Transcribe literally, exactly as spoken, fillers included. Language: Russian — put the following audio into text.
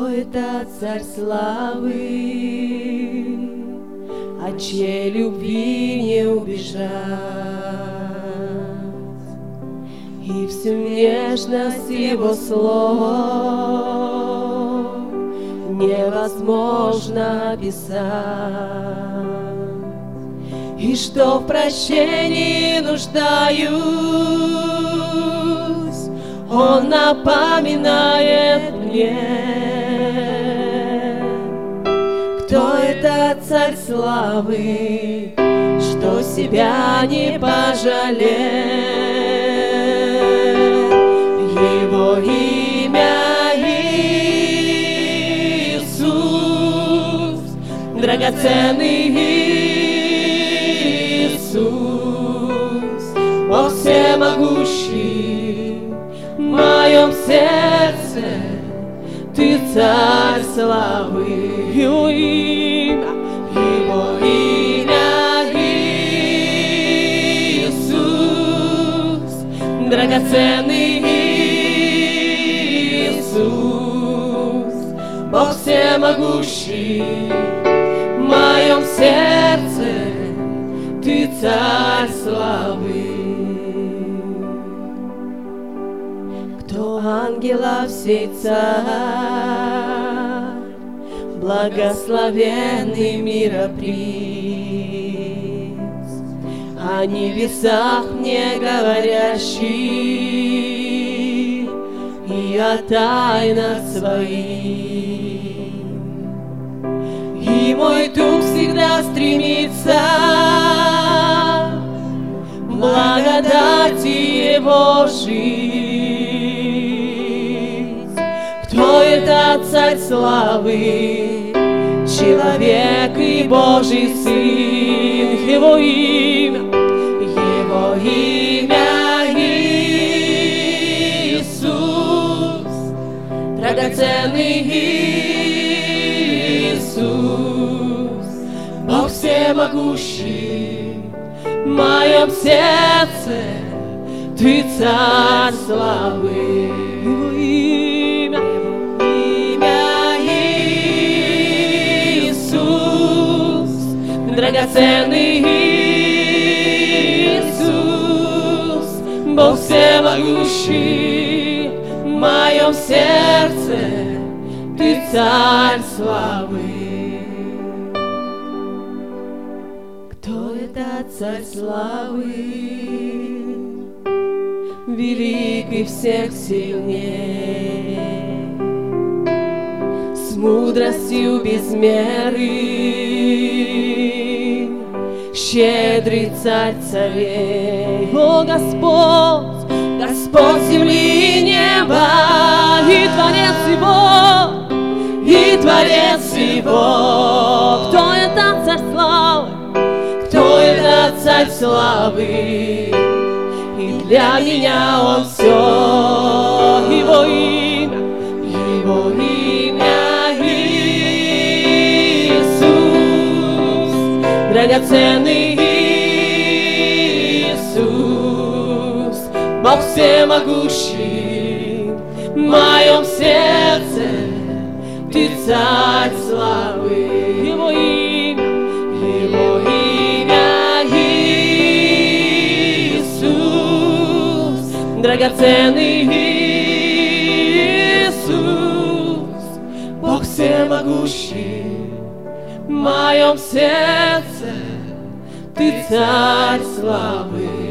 это царь славы, от чьей любви не убежать, и всю нежность его слов невозможно описать, и что в прощении нуждаюсь, он напоминает мне, кто этот царь славы, что себя не пожалел. Его имя Иисус, драгоценный Иисус, Бог всемогущий. В моем сердце ты царь славы. Его имя, его имя Иисус, драгоценный Иисус, Бог всемогущий. В моем сердце ты царь славы. Кто ангелов сей царь, благословенный мироприз, о небесах мне говорящий и о тайнах своих. И мой дух всегда стремится в благодати его жить. Кто это царь славы, человек и Божий Сын? Его имя, его имя Иисус, драгоценный Иисус, Бог всемогущий. В моем сердце ты царь славы. Его имя, имя Иисус, драгоценный Иисус, Бог всемогущий. В моем сердце ты царь славы. Кто это царь славы, великий всех сильней, с мудростью без меры, щедрый царь царей? О Господь, Господь земли и неба, и Творец его, и Творец его. Кто это царь славы? Кто это царь славы? И для меня он все. Его имя, его имя Иисус, драгоценный Иисус, Бог всемогущий. В моем сердце ты царь славы. Его имя, его имя Иисус, драгоценный Иисус, Бог всемогущий. В моем сердце ты царь славы.